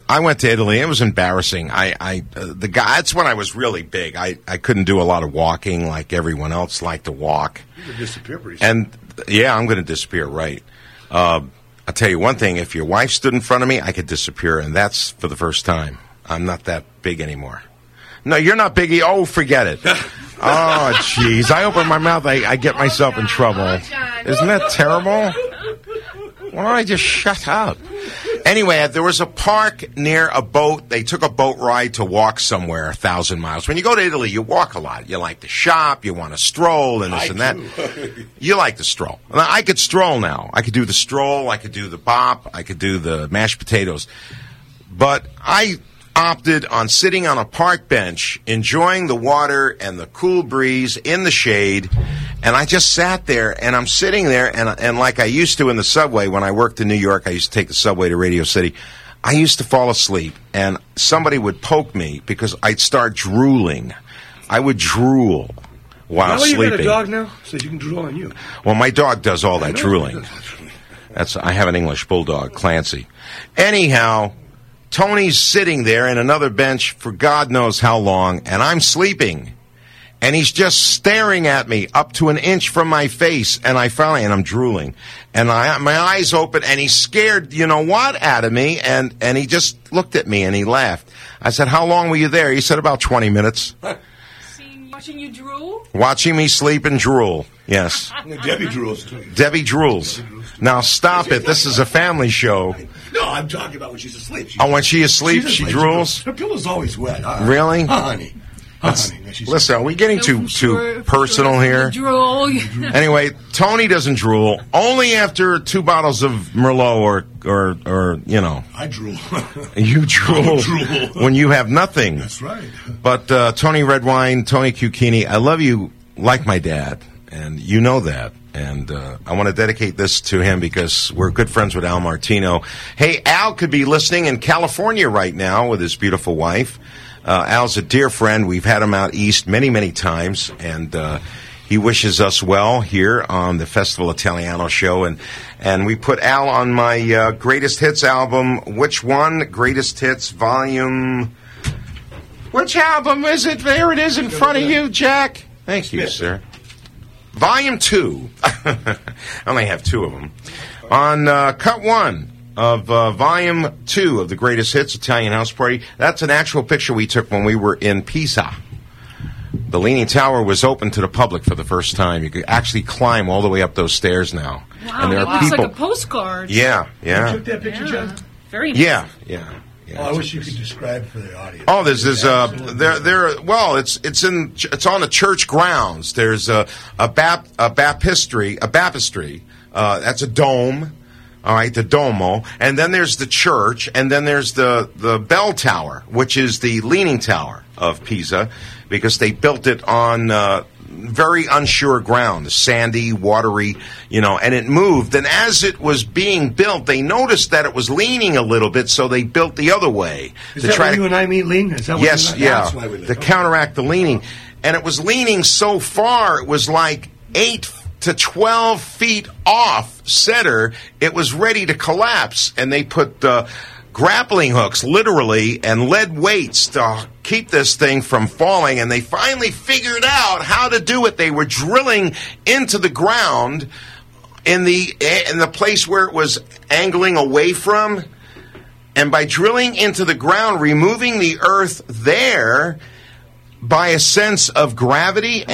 I went to Italy. It was embarrassing. The guy. That's when I was really big. I couldn't do a lot of walking like everyone else liked to walk. You're going to disappear pretty soon. And, yeah, I'm going to disappear, right. I'll tell you one thing. If your wife stood in front of me, I could disappear, and that's for the first time. I'm not that big anymore. No, you're not biggie. Oh, forget it. Oh, jeez. I open my mouth, I get myself in trouble. Isn't that terrible? Why don't I just shut up? Anyway, there was a park near a boat. They took a boat ride to walk somewhere 1,000 miles. When you go to Italy, you walk a lot. You like to shop. You want to stroll and this and that. You like to stroll. Now, I could stroll now. I could do the stroll. I could do the bop. I could do the mashed potatoes. But I opted on sitting on a park bench, enjoying the water and the cool breeze in the shade, and I just sat there, and I'm sitting there, and like I used to in the subway when I worked in New York, I used to take the subway to Radio City, I used to fall asleep, and somebody would poke me because I'd start drooling. I would drool while sleeping. You got a dog now, so you can drool on you. Well, my dog does all that drooling. I have an English bulldog, Clancy. Anyhow, Tony's sitting there in another bench for God knows how long, and I'm sleeping. And he's just staring at me up to an inch from my face, and I'm drooling. And my eyes open, and he scared, you know what, out of me, and he just looked at me, and he laughed. I said, how long were you there? He said, about 20 minutes. Watching you drool? Watching me sleep and drool, yes. Debbie drools, too. Debbie drools. Now, stop it. This is a family show. No, I'm talking about when she's asleep. When she's asleep, she drools? Her pillow's always wet. Really? Honey. Listen, are we getting too personal here? Drool. Anyway, Tony doesn't drool. Only after 2 bottles of Merlot or you know. I drool. You drool when you have nothing. That's right. But Tony Redwine, Tony Cucchini, I love you like my dad, and you know that. And I want to dedicate this to him because we're good friends with Al Martino. Hey, Al could be listening in California right now with his beautiful wife. Al's a dear friend. We've had him out east many, many times, and he wishes us well here on the Festival Italiano show. And we put Al on my Greatest Hits album. Which one? Greatest Hits Volume... Which album is it? There it is in front of you, Jack. Thank you, sir. Volume 2. I only have 2 of them. On cut 1 of Volume 2 of the Greatest Hits, Italian House Party. That's an actual picture we took when we were in Pisa. The Leaning Tower was open to the public for the first time. You could actually climb all the way up those stairs now. Wow, and there it are looks people. like a postcard. Yeah. You took that picture, John? Very nice. Yeah. I wish you could describe for the audience. Oh, there's well, it's on the church grounds. There's a baptistry. That's a dome. All right, the Duomo, and then there's the church, and then there's the bell tower, which is the Leaning Tower of Pisa, because they built it on very unsure ground, sandy, watery, and it moved. And as it was being built, they noticed that it was leaning a little bit, so they built the other way. Is that where you and I mean lean? Is that yes, to counteract the leaning. And it was leaning so far, it was like 8 to 12 feet off center. It was ready to collapse, and they put grappling hooks, literally, and lead weights to keep this thing from falling, and they finally figured out how to do it. They were drilling into the ground in the place where it was angling away from, and by drilling into the ground, removing the earth there, by a sense of gravity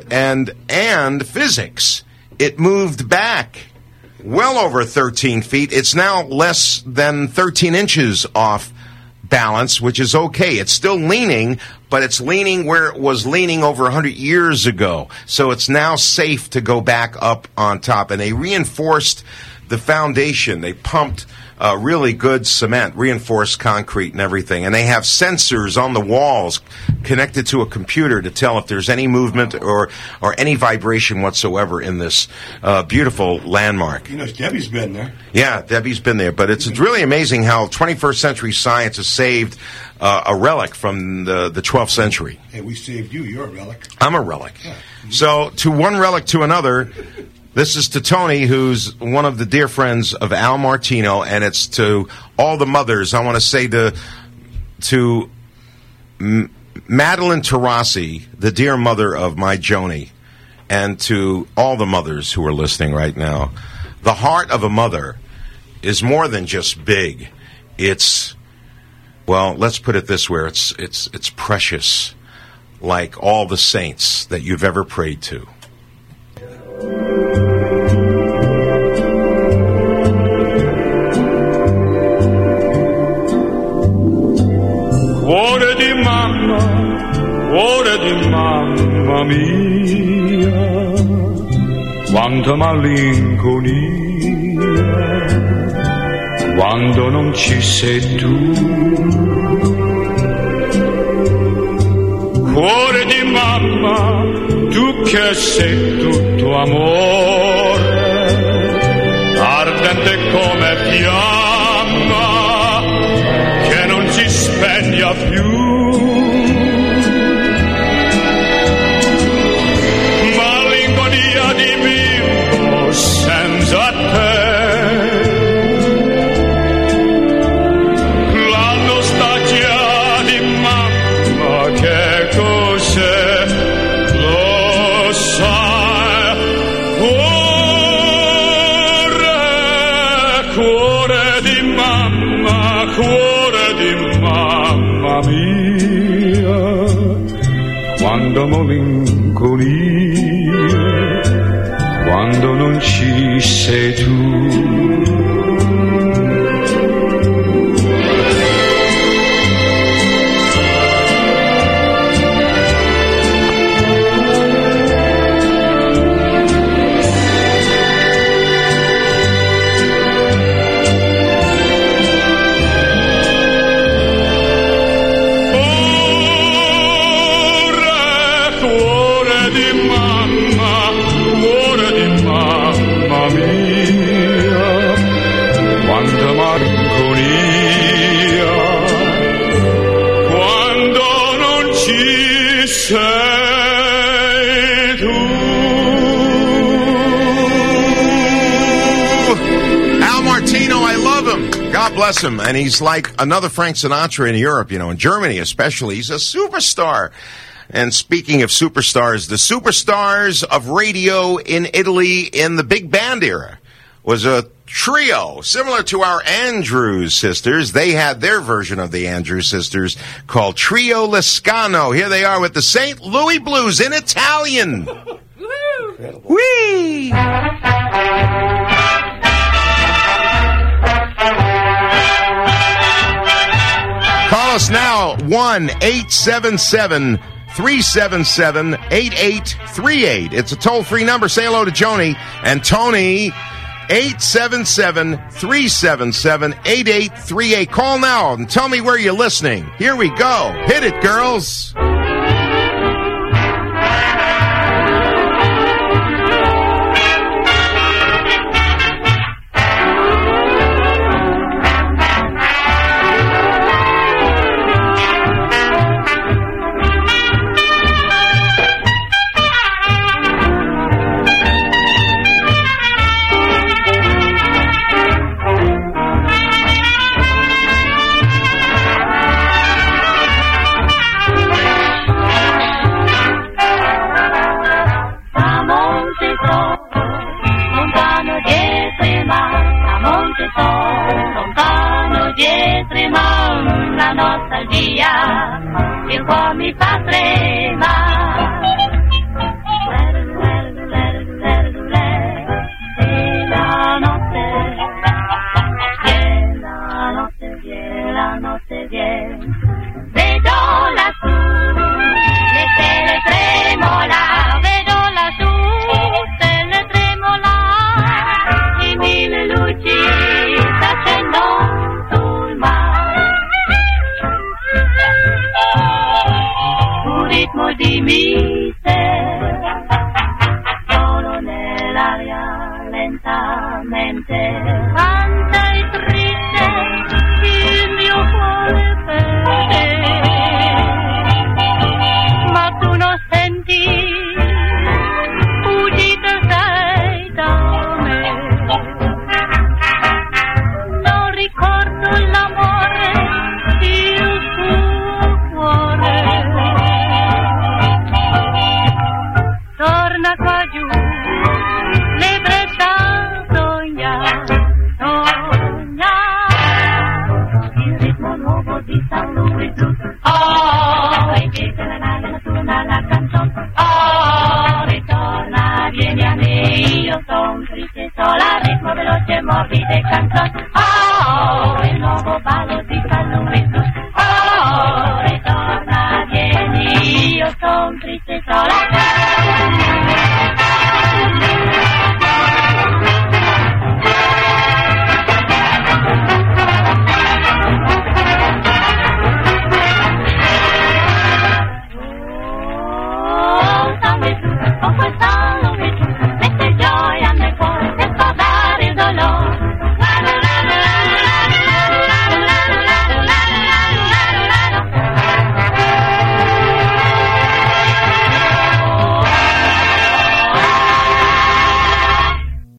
and physics, it moved back well over 13 feet. It's now less than 13 inches off balance, which is okay. It's still leaning, but it's leaning where it was leaning over 100 years ago. So it's now safe to go back up on top. And they reinforced the foundation. They pumped really good cement, reinforced concrete and everything. And they have sensors on the walls connected to a computer to tell if there's any movement or any vibration whatsoever in this beautiful landmark. Debbie's been there. Yeah, Debbie's been there. But it's really amazing how 21st century science has saved a relic from the 12th century. Hey, we saved you. You're a relic. I'm a relic. Yeah. So to one relic to another, This is to Tony, who's one of the dear friends of Al Martino, and it's to all the mothers. I want to say to Madeline Tarasi, the dear mother of my Joni, and to all the mothers who are listening right now. The heart of a mother is more than just big. It's, well, let's put it this way. It's precious, like all the saints that you've ever prayed to. Cuore di mamma mia, quanta malinconia, quando non ci sei tu. Cuore di mamma, tu che sei tutto amore, ardente come fiamma, che non si spegne più. Malinconia di bimbo senza te, la nostalgia di mamma, che cos'è, lo sai. Cuore di mamma, cuore di mamma mia, quando malinconia, quando non ci sei tu. God bless him. And he's like another Frank Sinatra in Europe, in Germany especially. He's a superstar. And speaking of superstars, the superstars of radio in Italy in the big band era was a trio similar to our Andrews Sisters. They had their version of the Andrews Sisters called Trio Lescano. Here they are with the St. Louis Blues in Italian. Whee! Call us now, 1-877-377-8838. It's a toll-free number. Say hello to Joni and Tony, 877-377-8838. Call now and tell me where you're listening. Here we go. Hit it, girls. Il cuore mi fa tremare. E la notte viene, vedo lassù le stelle tremola, vedo lassù stelle tremola, e mille luci s'accendono sul mare. Un ritmo di mite solo nell'aria lentamente canta e triste il mio cuore per te, ma tu non senti, fuggito sei da di San Luis Luce.